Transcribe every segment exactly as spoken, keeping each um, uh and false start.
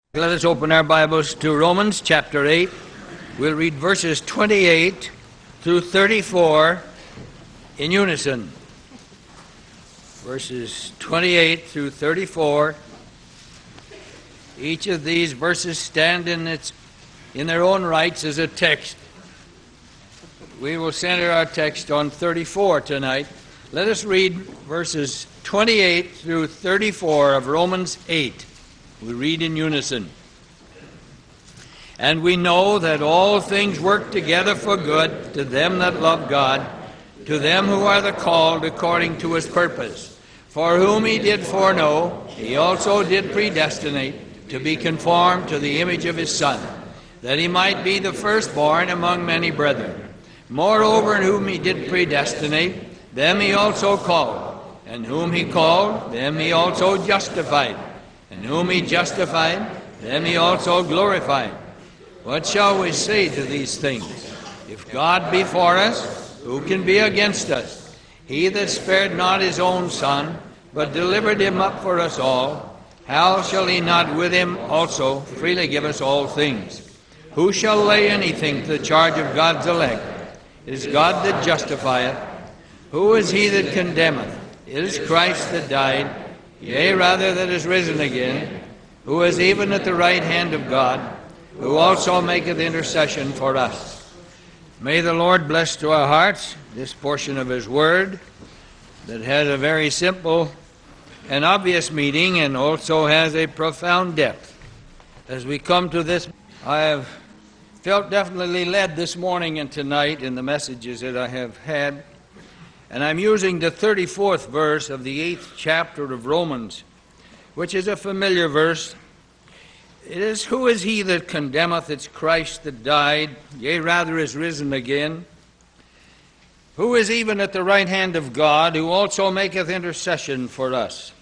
Let us open our Bibles to Romans chapter eight. We'll read verses twenty-eight through thirty-four in unison. Verses twenty-eight through thirty-four. Each of these verses stand in its in their own rights as a text. We will center our text on thirty-four tonight. Let us read verses twenty-eight through thirty-four of Romans eight. We read in unison. And we know that all things work together for good to them that love God, to them who are the called according to his purpose. For whom he did foreknow, he also did predestinate to be conformed to the image of his Son, that he might be the firstborn among many brethren. Moreover, whom he did predestinate, them he also called. And whom he called, them he also justified. And whom he justified, them he also glorified. What shall we say to these things? If God be for us, who can be against us? He that spared not his own Son, but delivered him up for us all, how shall he not with him also freely give us all things? Who shall lay anything to the charge of God's elect? It is God that justifieth. Who is he that condemneth? It is Christ that died, yea, rather that is risen again, who is even at the right hand of God, who also maketh intercession for us. May the Lord bless to our hearts this portion of his word that has a very simple and obvious meaning and also has a profound depth. As we come to this, I have felt definitely led this morning and tonight in the messages that I have had. And I'm using the thirty-fourth verse of the eighth chapter of Romans, which is a familiar verse. It is, who is he that condemneth? It's Christ that died, yea, rather is risen again, who is even at the right hand of God, who also maketh intercession for us.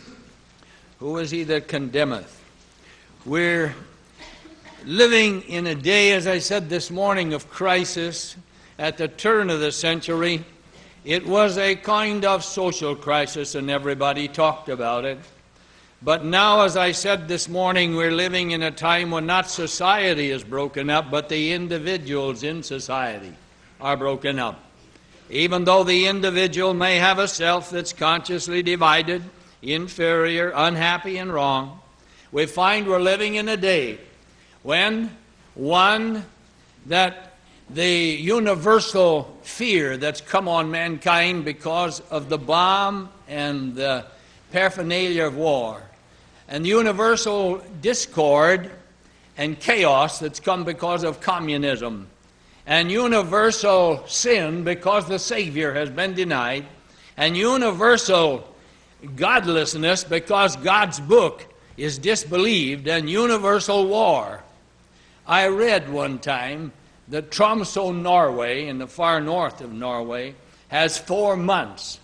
Who is he that condemneth? We're living in a day, as I said this morning, of crisis. At the turn of the century, it was a kind of social crisis, and everybody talked about it. But now, as I said this morning, we're living in a time when not society is broken up, but the individuals in society are broken up. Even though the individual may have a self that's consciously divided, inferior, unhappy, and wrong, we find we're living in a day when one that the universal fear that's come on mankind because of the bomb and the paraphernalia of war, and the universal discord and chaos that's come because of communism, and universal sin because the Savior has been denied, and universal godlessness because God's book is disbelieved, and universal war. I read one time that Tromsø, Norway, in the far north of Norway, has four months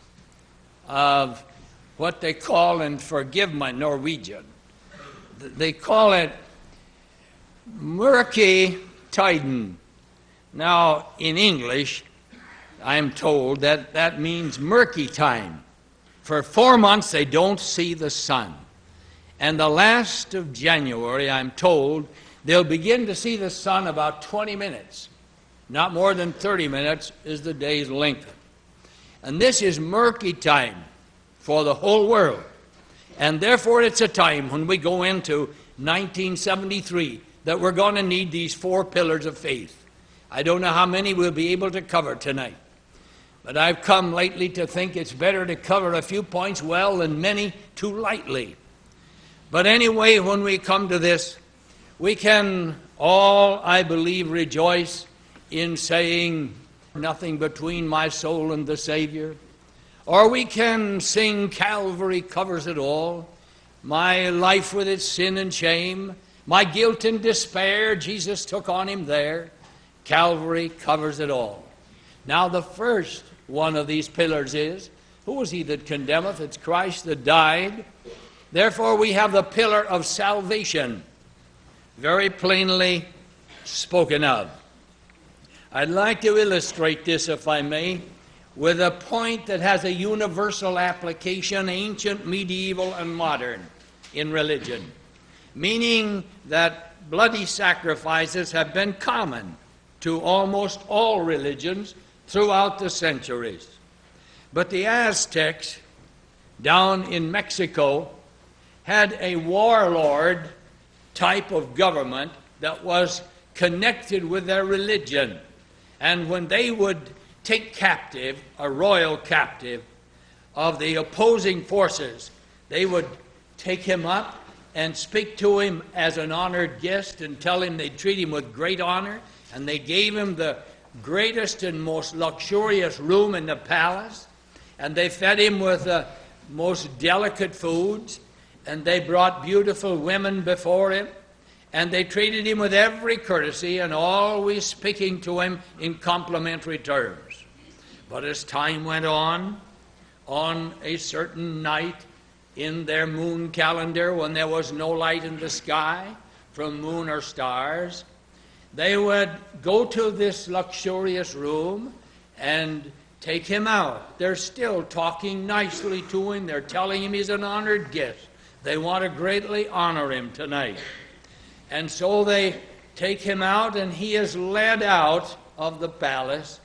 of what they call, and forgive my Norwegian, they call it mørke tiden. Now, in English, I'm told that that means murky time. For four months, they don't see the sun. And the last of January, I'm told, they'll begin to see the sun about twenty minutes. Not more than thirty minutes is the day's length. And this is murky time for the whole world. And therefore it's a time when we go into nineteen seventy-three that we're going to need these four pillars of faith. I don't know how many we'll be able to cover tonight. But I've come lately to think it's better to cover a few points well than many too lightly. But anyway, when we come to this, we can all, I believe, rejoice in saying nothing between my soul and the Savior. Or we can sing Calvary covers it all. My life with its sin and shame, my guilt and despair, Jesus took on him there. Calvary covers it all. Now the first one of these pillars is, who is he that condemneth? It's Christ that died. Therefore we have the pillar of salvation very plainly spoken of. I'd like to illustrate this, if I may, with a point that has a universal application, ancient, medieval, and modern, in religion. meaning that bloody sacrifices have been common to almost all religions throughout the centuries. But the Aztecs down in Mexico had a warlord type of government that was connected with their religion. And when they would take captive, a royal captive, of the opposing forces, they would take him up and speak to him as an honored guest and tell him they'd treat him with great honor, and they gave him the greatest and most luxurious room in the palace, and they fed him with the most delicate foods, and they brought beautiful women before him, and they treated him with every courtesy and always speaking to him in complimentary terms. But as time went on, on a certain night in their moon calendar, when there was no light in the sky from moon or stars, they would go to this luxurious room and take him out. They're still talking nicely to him. They're telling him he's an honored guest. They want to greatly honor him tonight. And so they take him out, and he is led out of the palace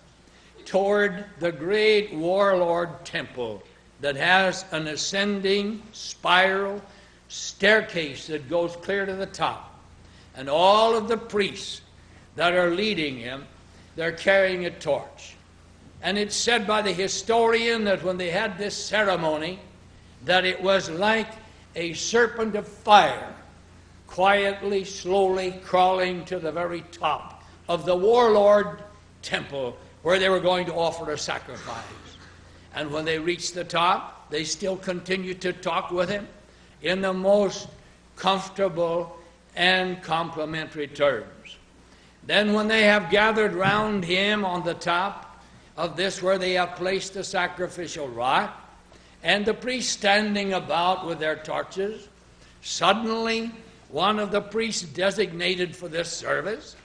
toward the great warlord temple that has an ascending spiral staircase that goes clear to the top. And all of the priests that are leading him, they're carrying a torch. And it's said by the historian that when they had this ceremony, that it was like a serpent of fire quietly, slowly crawling to the very top of the warlord temple where they were going to offer a sacrifice. And when they reached the top, they still continued to talk with him in the most comfortable and complimentary terms. Then when they have gathered round him on the top of this where they have placed the sacrificial rock, and the priests standing about with their torches, suddenly one of the priests designated for this service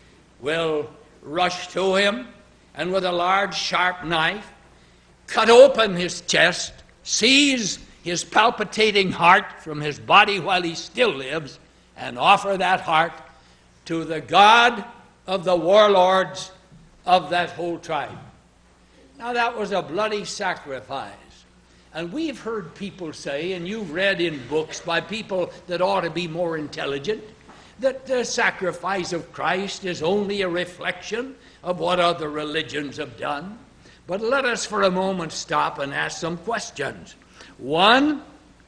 will rush to him and with a large sharp knife cut open his chest, seize his palpitating heart from his body while he still lives, and offer that heart to the God of the warlords of that whole tribe. Now that was a bloody sacrifice. And we've heard people say, and you've read in books by people that ought to be more intelligent, that the sacrifice of Christ is only a reflection of what other religions have done. But let us for a moment stop and ask some questions. One,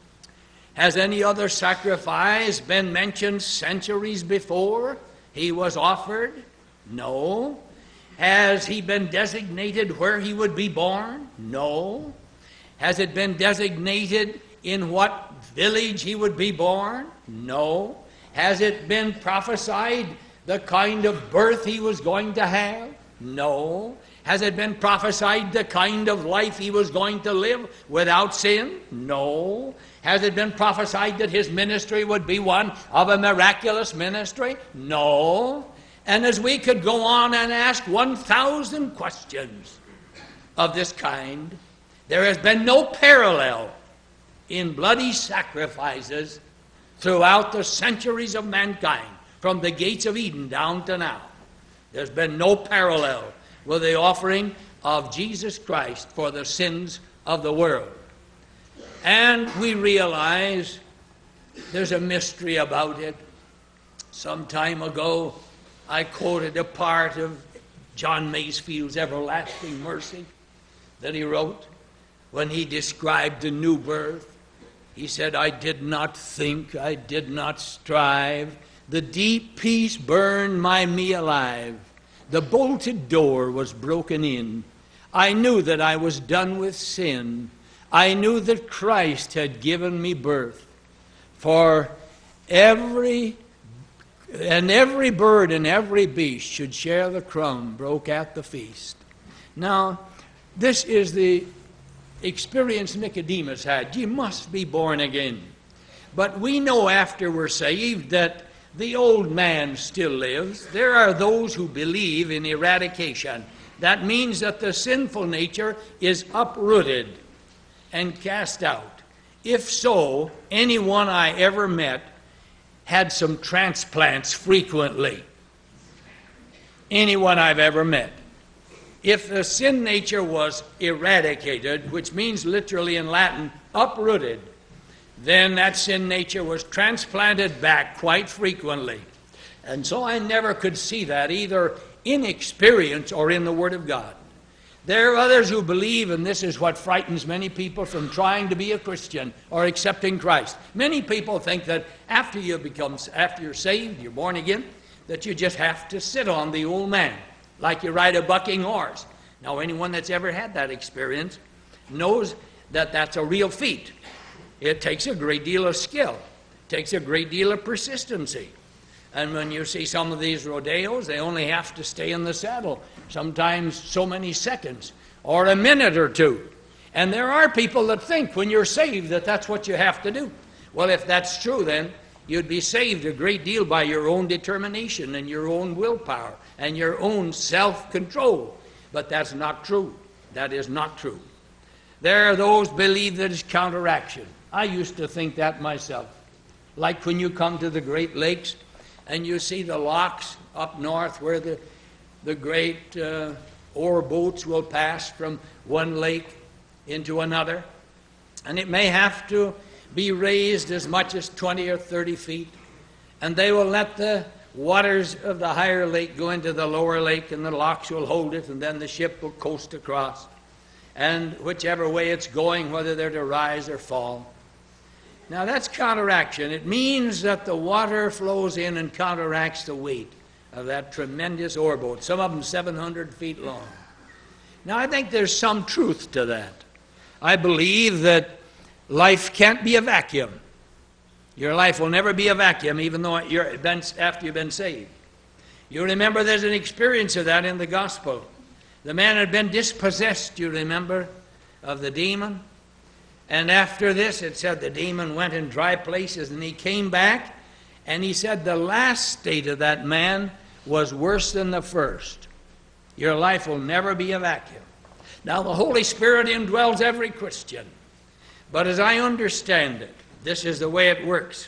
has any other sacrifice been mentioned centuries before he was offered? No. Has he been designated where he would be born? No. Has it been designated in what village he would be born? No. Has it been prophesied the kind of birth he was going to have? No. Has it been prophesied the kind of life he was going to live without sin? No. Has it been prophesied that his ministry would be one of a miraculous ministry? No. And as we could go on and ask one thousand questions of this kind, there has been no parallel in bloody sacrifices throughout the centuries of mankind, from the gates of Eden down to now. There's been no parallel with the offering of Jesus Christ for the sins of the world. And we realize there's a mystery about it. Some time ago, I quoted a part of John Masefield's Everlasting Mercy that he wrote when he described the new birth. He said, I did not think, I did not strive. The deep peace burned my me alive. The bolted door was broken in. I knew that I was done with sin. I knew that Christ had given me birth. For every and every bird and every beast should share the crumb broke at the feast. Now, this is the experience Nicodemus had. You must be born again. But we know after we're saved that the old man still lives. There are those who believe in eradication. That means that the sinful nature is uprooted and cast out. If so, anyone I ever met had some transplants frequently. Anyone I've ever met. If the sin nature was eradicated, which means literally in Latin, uprooted, then that sin nature was transplanted back quite frequently. And so I never could see that either in experience or in the Word of God. There are others who believe, and this is what frightens many people from trying to be a Christian or accepting Christ. Many people think that after you become, after you're saved, you're born again, that you just have to sit on the old man, like you ride a bucking horse. Now, anyone that's ever had that experience knows that that's a real feat. It takes a great deal of skill. It takes a great deal of persistency. And when you see some of these rodeos, they only have to stay in the saddle, sometimes so many seconds, or a minute or two. And there are people that think when you're saved that that's what you have to do. Well, if that's true, then you'd be saved a great deal by your own determination and your own willpower and your own self-control. But that's not true. That is not true. There are those who believe that it's counteraction. I used to think that myself. Like when you come to the Great Lakes and you see the locks up north where the, the great uh, ore boats will pass from one lake into another. And it may have to be raised as much as twenty or thirty feet. And they will let the waters of the higher lake go into the lower lake, and the locks will hold it, and then the ship will coast across. And whichever way it's going, whether they're to rise or fall. Now that's counteraction. It means that the water flows in and counteracts the weight of that tremendous ore boat, some of them seven hundred feet long. Now I think there's some truth to that. I believe that life can't be a vacuum. Your life will never be a vacuum, even though you're been, after you've been saved. You remember there's an experience of that in the gospel. The man had been dispossessed, you remember, of the demon. And after this, it said the demon went in dry places, and he came back, and he said the last state of that man was worse than the first. Your life will never be a vacuum. Now, the Holy Spirit indwells every Christian. But as I understand it, this is the way it works.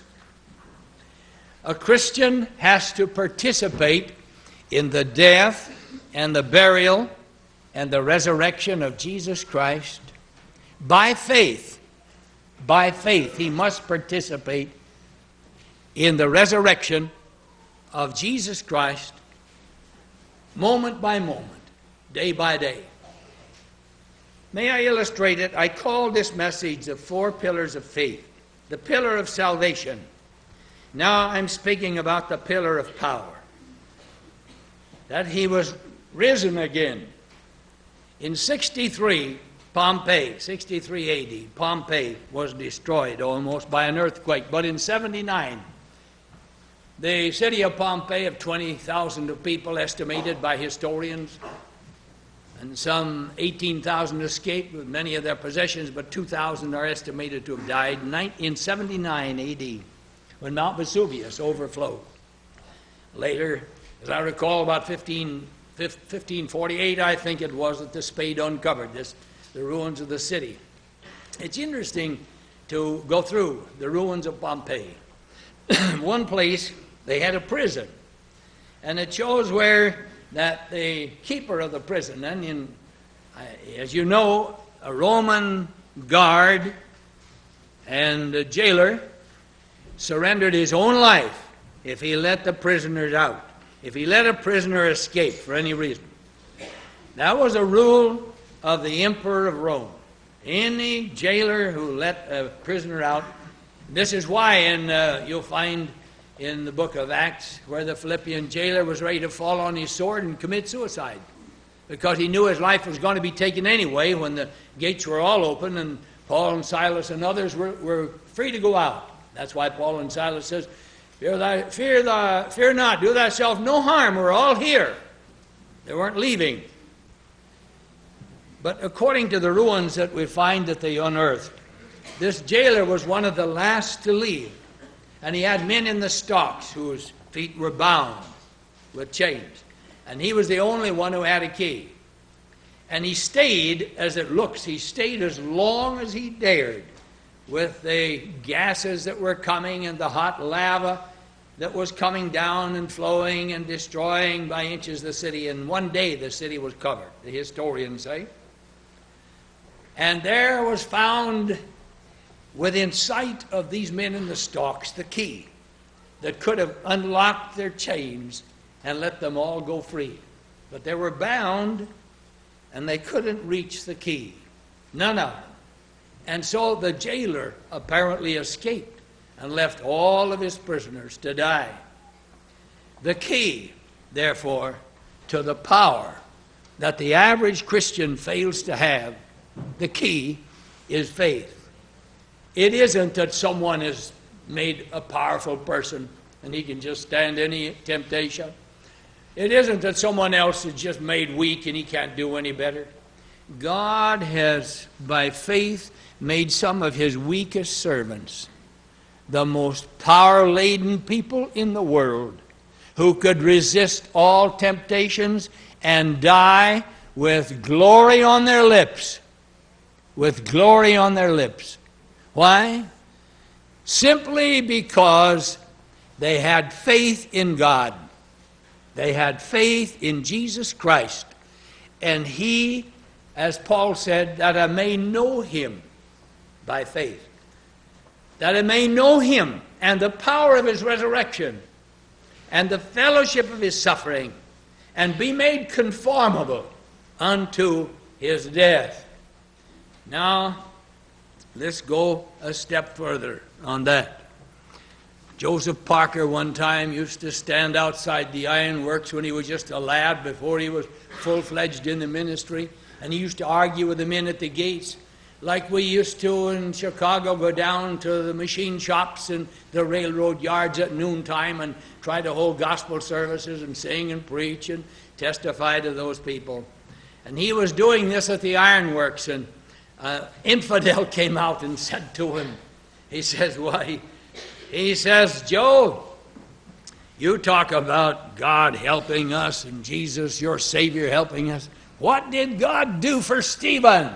A Christian has to participate in the death and the burial and the resurrection of Jesus Christ. By faith, by faith, he must participate in the resurrection of Jesus Christ moment by moment, day by day. May I illustrate it? I call this message the four pillars of faith. The pillar of salvation. Now I'm speaking about the pillar of power. That he was risen again. In sixty-three, Pompeii, sixty-three A D, Pompeii was destroyed almost by an earthquake. But in seventy-nine, the city of Pompeii, of twenty thousand people estimated by historians, and some eighteen thousand escaped with many of their possessions, but two thousand are estimated to have died in seventy-nine A D, when Mount Vesuvius overflowed. Later, as I recall, about fifteen forty-eight, I think it was, that the spade uncovered this, the ruins of the city. It's interesting to go through the ruins of Pompeii. One place, they had a prison, and it shows where that the keeper of the prison, and in, as you know, a Roman guard and a jailer surrendered his own life if he let the prisoners out, if he let a prisoner escape for any reason. That was a rule of the emperor of Rome. Any jailer who let a prisoner out, this is why in, uh, you'll find in the book of Acts where the Philippian jailer was ready to fall on his sword and commit suicide, because he knew his life was going to be taken anyway when the gates were all open and Paul and Silas and others were, were free to go out. That's why Paul and Silas says, fear, thy, fear, thy, fear not, do thyself no harm, we're all here. They weren't leaving. But according to the ruins that we find that they unearthed, this jailer was one of the last to leave. And he had men in the stocks whose feet were bound with chains. And he was the only one who had a key. And he stayed, as it looks, he stayed as long as he dared with the gases that were coming and the hot lava that was coming down and flowing and destroying by inches the city. And one day the city was covered, the historians say. And there was found within sight of these men in the stocks the key that could have unlocked their chains and let them all go free. But they were bound and they couldn't reach the key. None of them. And so the jailer apparently escaped and left all of his prisoners to die. The key, therefore, to the power that the average Christian fails to have, the key is faith. It isn't that someone is made a powerful person and he can just stand any temptation. It isn't that someone else is just made weak and he can't do any better. God has, by faith, made some of his weakest servants the most power-laden people in the world, who could resist all temptations and die with glory on their lips. With glory on their lips. Why? Simply because they had faith in God. They had faith in Jesus Christ. And he, as Paul said, that I may know him by faith. That I may know him and the power of his resurrection and the fellowship of his suffering, and be made conformable unto his death. Now, let's go a step further on that. Joseph Parker one time used to stand outside the ironworks when he was just a lad before he was full-fledged in the ministry, and he used to argue with the men at the gates like we used to in Chicago, go down to the machine shops and the railroad yards at noontime and try to hold gospel services and sing and preach and testify to those people. And he was doing this at the ironworks, and an uh, infidel came out and said to him, he says, why, he says, Joe, you talk about God helping us and Jesus, your Savior, helping us. What did God do for Stephen?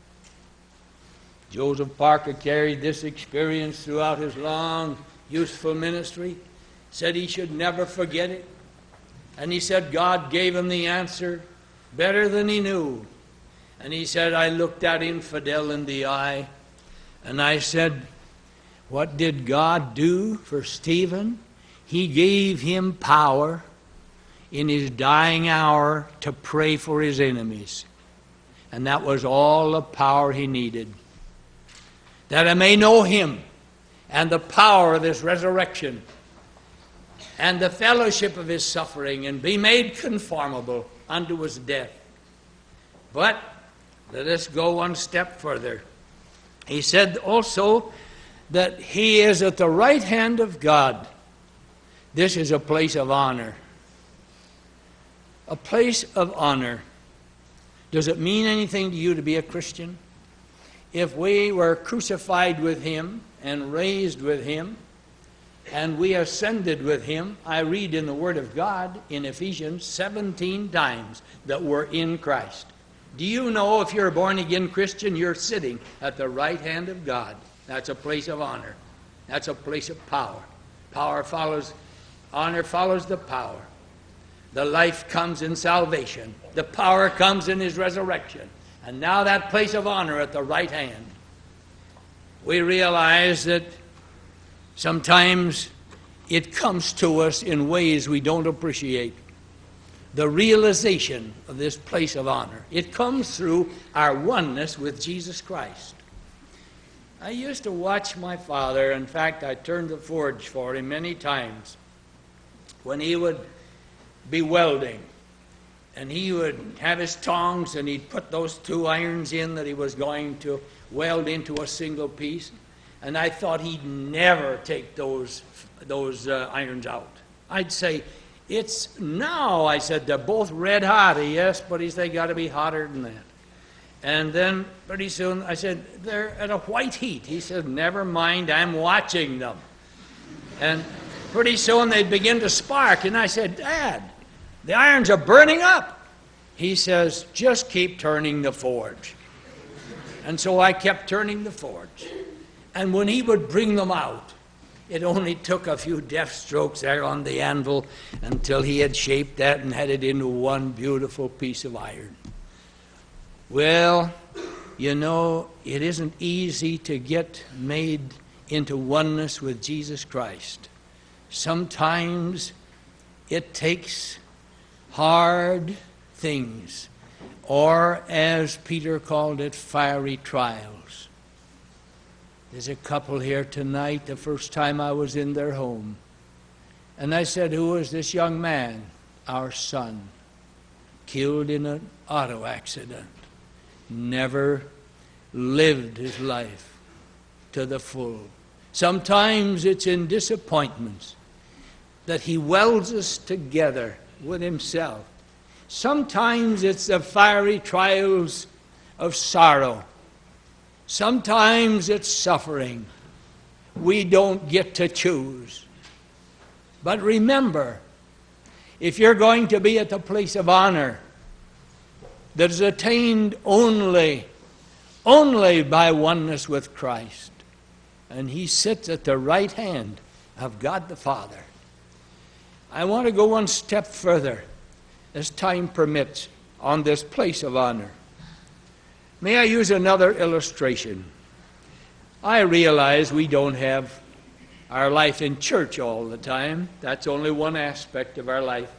Joseph Parker carried this experience throughout his long, useful ministry, said he should never forget it. And he said God gave him the answer better than he knew. And he said, I looked that infidel in the eye, and I said, what did God do for Stephen? He gave him power in his dying hour to pray for his enemies. And that was all the power he needed. That I may know him and the power of his resurrection and the fellowship of his suffering, and be made conformable unto his death. But let us go one step further. He said also that he is at the right hand of God. This is a place of honor. A place of honor. Does it mean anything to you to be a Christian? If we were crucified with him and raised with him, and we ascended with him, I read in the Word of God in Ephesians seventeen times that we're in Christ. Do you know if you're a born-again Christian, you're sitting at the right hand of God? That's a place of honor. That's a place of power. Power follows, honor follows the power. The life comes in salvation. The power comes in his resurrection. And now that place of honor at the right hand. We realize that sometimes it comes to us in ways we don't appreciate. The realization of this place of honor. It comes through our oneness with Jesus Christ. I used to watch my father. In fact, I turned the forge for him many times when he would be welding. And he would have his tongs, and he'd put those two irons in that he was going to weld into a single piece. And I thought he'd never take those, those uh, irons out. I'd say, it's now, I said, they're both red hot. Yes, but he said, they got to be hotter than that. And then pretty soon I said, they're at a white heat. He said, never mind, I'm watching them. And pretty soon they'd begin to spark. And I said, Dad, the irons are burning up. He says, just keep turning the forge. And so I kept turning the forge. And when he would bring them out, It only took a few deft strokes there on the anvil until he had shaped that and had it into one beautiful piece of iron. Well, you know, it isn't easy to get made into oneness with Jesus Christ. Sometimes it takes hard things, or as Peter called it, fiery trials. There's a couple here tonight, the first time I was in their home. And I said, who is this young man? Our son, killed in an auto accident. Never lived his life to the full. Sometimes it's in disappointments that he welds us together with himself. Sometimes it's the fiery trials of sorrow. Sometimes it's suffering. We don't get to choose. But remember, if you're going to be at the place of honor that is attained only, only by oneness with Christ, and he sits at the right hand of God the Father. I want to go one step further, as time permits, on this place of honor. May I use another illustration? I realize we don't have our life in church all the time. That's only one aspect of our life.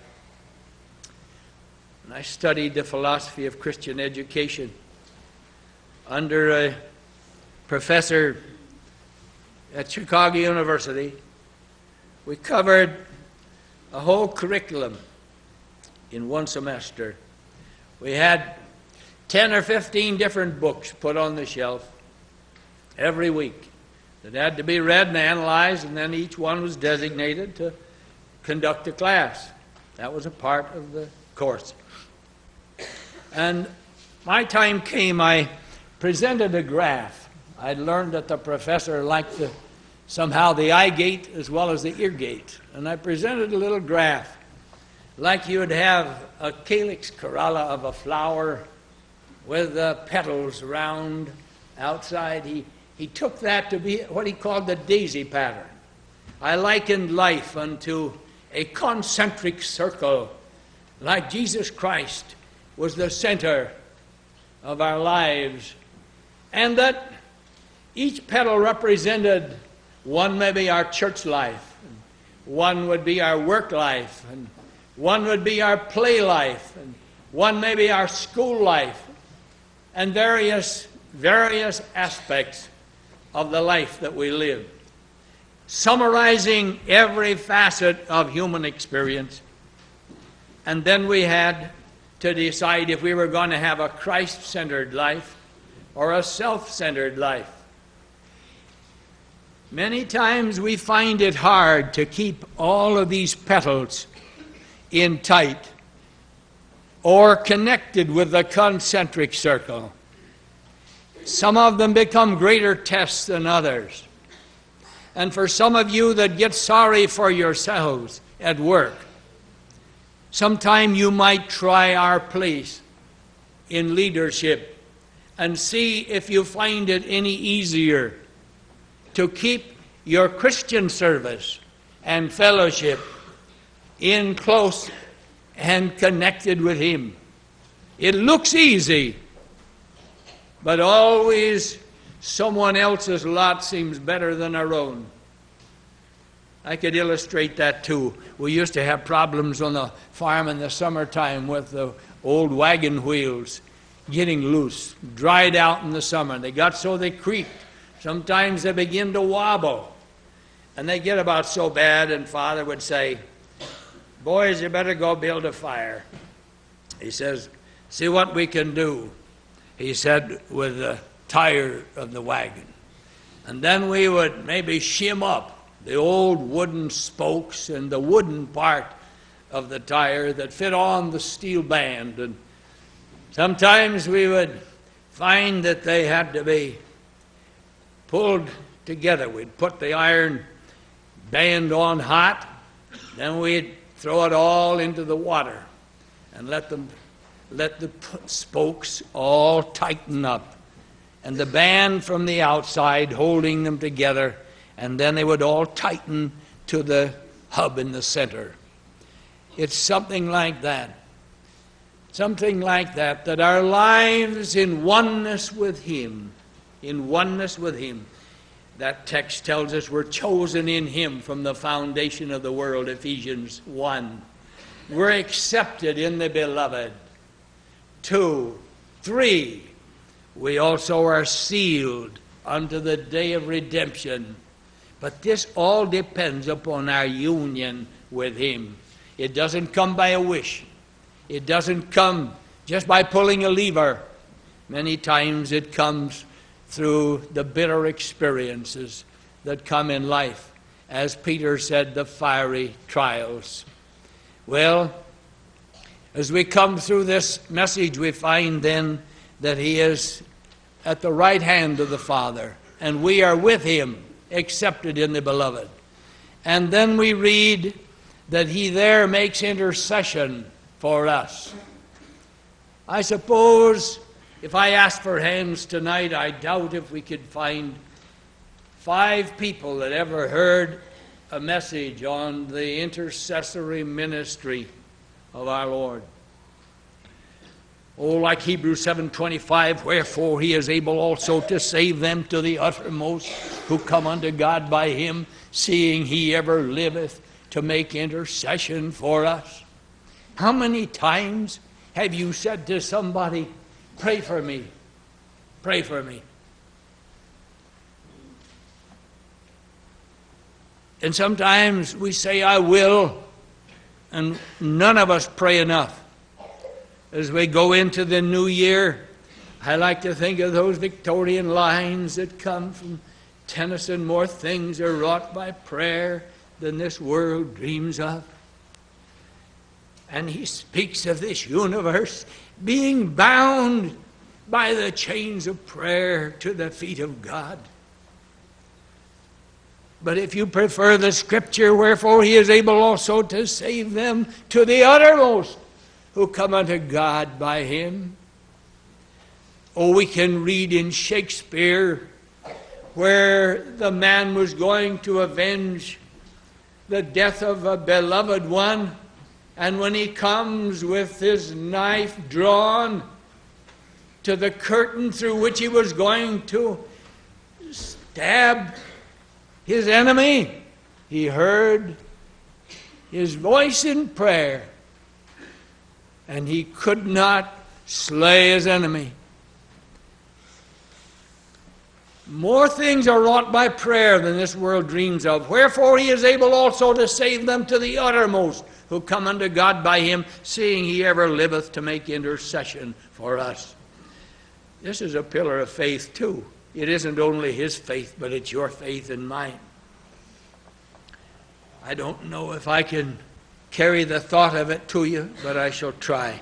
And I studied the philosophy of Christian education under a professor at Chicago University. We covered a whole curriculum in one semester. We had ten or fifteen different books put on the shelf every week that had to be read and analyzed, and then each one was designated to conduct a class. That was a part of the course. And my time came, I presented a graph. I'd learned that the professor liked the, somehow the eye gate as well as the ear gate. And I presented a little graph, like you would have a calyx corolla of a flower with the petals round outside. He, he took that to be what he called the daisy pattern. I likened life unto a concentric circle, like Jesus Christ was the center of our lives, and that each petal represented one, maybe our church life, one would be our work life, and one would be our play life, and one maybe our school life, and various various aspects of the life that we live, summarizing every facet of human experience. And then we had to decide if we were going to have a Christ-centered life or a self-centered life. Many times we find it hard to keep all of these petals in tight or connected with the concentric circle. Some of them become greater tests than others. And for some of you that get sorry for yourselves at work, sometime you might try our place in leadership and see if you find it any easier to keep your Christian service and fellowship in close and connected with Him. It looks easy, but always someone else's lot seems better than our own. I could illustrate that too. We used to have problems on the farm in the summertime with the old wagon wheels getting loose, dried out in the summer. They got so they creaked. Sometimes they begin to wobble. And they get about so bad, and Father would say, "Boys, you better go build a fire." He says, "See what we can do," he said, with the tire of the wagon. And then we would maybe shim up the old wooden spokes and the wooden part of the tire that fit on the steel band. And sometimes we would find that they had to be pulled together. We'd put the iron band on hot, then we'd throw it all into the water and let them let the spokes all tighten up, and the band from the outside holding them together and then they would all tighten to the hub in the center. It's something like that. Something like that, that our lives in oneness with Him, in oneness with Him. That text tells us we're chosen in Him from the foundation of the world, Ephesians one. We're accepted in the Beloved. Two. Three. We also are sealed unto the day of redemption. But this all depends upon our union with Him. It doesn't come by a wish. It doesn't come just by pulling a lever. Many times it comes through the bitter experiences that come in life. As Peter said, the fiery trials. Well, as we come through this message, we find then that He is at the right hand of the Father, and we are with Him, accepted in the Beloved. And then we read that He there makes intercession for us. I suppose if I asked for hands tonight, I doubt if we could find five people that ever heard a message on the intercessory ministry of our Lord. Oh, like Hebrews seven twenty-five, wherefore He is able also to save them to the uttermost who come unto God by Him, seeing He ever liveth to make intercession for us. How many times have you said to somebody, pray for me, pray for me? And sometimes we say, I will, and none of us pray enough. As we go into the new year, I like to think of those Victorian lines that come from Tennyson, more things are wrought by prayer than this world dreams of. And he speaks of this universe being bound by the chains of prayer to the feet of God. But if you prefer the scripture, wherefore He is able also to save them to the uttermost who come unto God by Him. Oh, we can read in Shakespeare where the man was going to avenge the death of a beloved one, and when he comes with his knife drawn to the curtain through which he was going to stab his enemy, he heard his voice in prayer, and he could not slay his enemy. More things are wrought by prayer than this world dreams of. Wherefore He is able also to save them to the uttermost who come unto God by Him, seeing He ever liveth to make intercession for us. This is a pillar of faith too. It isn't only His faith, but it's your faith and mine. I don't know if I can carry the thought of it to you, but I shall try.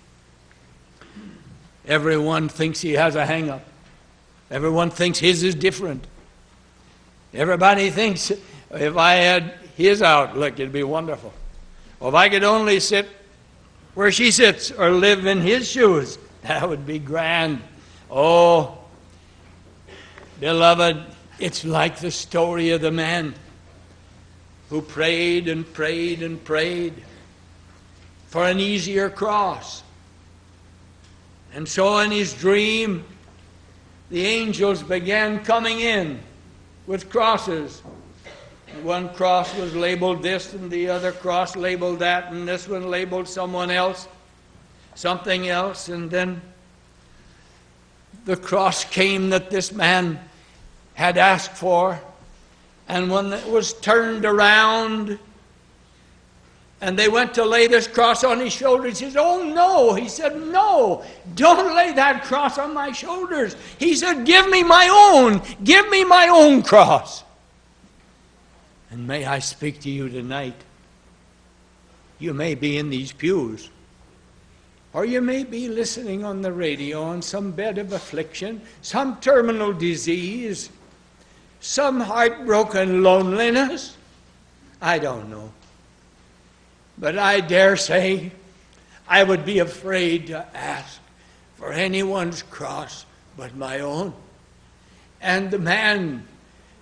Everyone thinks he has a hang-up. Everyone thinks his is different. Everybody thinks if I had his outlook, it'd be wonderful. Well, if I could only sit where she sits or live in his shoes, that would be grand. Oh, beloved, it's like the story of the man who prayed and prayed and prayed for an easier cross. And so in his dream, the angels began coming in with crosses. One cross was labeled this, and the other cross labeled that, and this one labeled someone else, something else. And then the cross came that this man had asked for. And when it was turned around and they went to lay this cross on his shoulders, he said, oh no. He said, no, don't lay that cross on my shoulders. He said, give me my own. Give me my own cross. And may I speak to you tonight. You may be in these pews, or you may be listening on the radio on some bed of affliction, some terminal disease, some heartbroken loneliness. I don't know. But I dare say I would be afraid to ask for anyone's cross but my own. And the man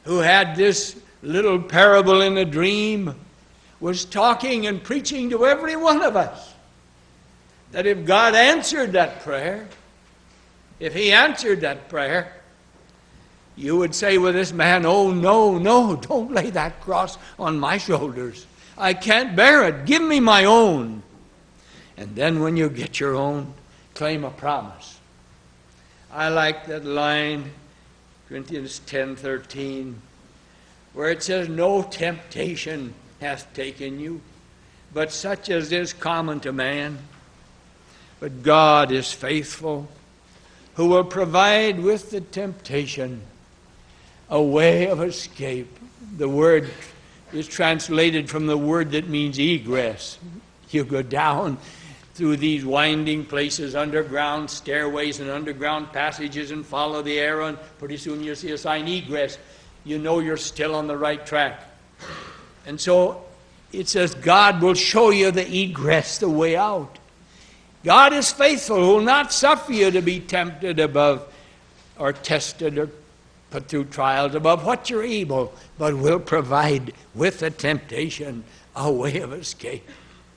who had this little parable in a dream, was talking and preaching to every one of us that if God answered that prayer, if he answered that prayer, you would say with this man, oh, no, no, don't lay that cross on my shoulders. I can't bear it. Give me my own. And then when you get your own, claim a promise. I like that line, Corinthians ten thirteen, where it says, no temptation hath taken you, but such as is common to man. But God is faithful, who will provide with the temptation a way of escape. The word is translated from the word that means egress. You go down through these winding places, underground stairways and underground passages, and follow the arrow, and pretty soon you'll see a sign, egress. You know you're still on the right track. And so it says God will show you the egress, the way out. God is faithful, who will not suffer you to be tempted above or tested or put through trials above what you're able, but will provide with the temptation a way of escape.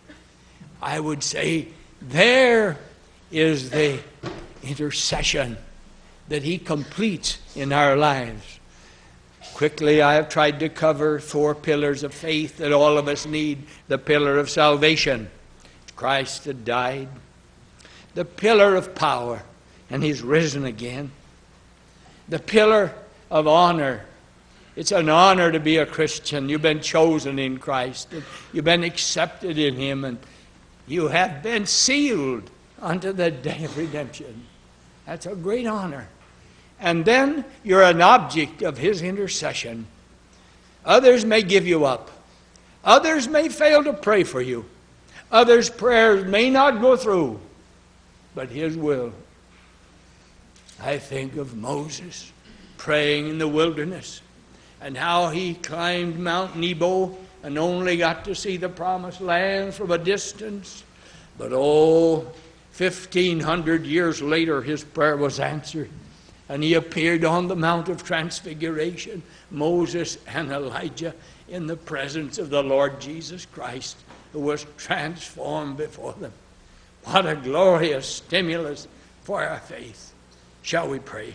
I would say there is the intercession that he completes in our lives. Quickly, I have tried to cover four pillars of faith that all of us need. The pillar of salvation, Christ had died. The pillar of power, and he's risen again. The pillar of honor. It's an honor to be a Christian. You've been chosen in Christ. You've been accepted in him, and you have been sealed unto the day of redemption. That's a great honor. And then you're an object of his intercession. Others may give you up. Others may fail to pray for you. Others' prayers may not go through, but his will. I think of Moses praying in the wilderness and how he climbed Mount Nebo and only got to see the promised land from a distance. But oh, fifteen hundred years later, his prayer was answered. And he appeared on the Mount of Transfiguration, Moses and Elijah, in the presence of the Lord Jesus Christ, who was transformed before them. What a glorious stimulus for our faith. Shall we pray?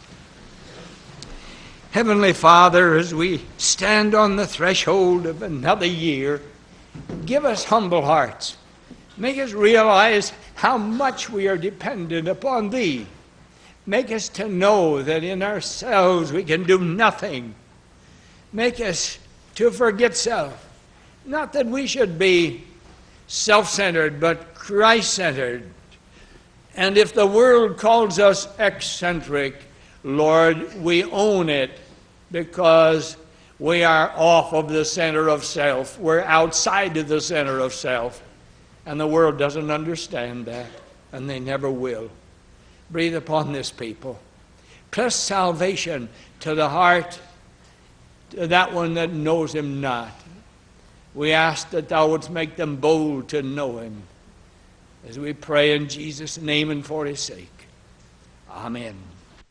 Heavenly Father, as we stand on the threshold of another year, give us humble hearts. Make us realize how much we are dependent upon thee. Make us to know that in ourselves we can do nothing. Make us to forget self. Not that we should be self-centered, but Christ-centered. And if the world calls us eccentric, Lord, we own it because we are off of the center of self. We're outside of the center of self. And the world doesn't understand that, and they never will. Breathe upon this people. Press salvation to the heart, to that one that knows him not. We ask that thou wouldst make them bold to know him. As we pray in Jesus' name and for his sake. Amen.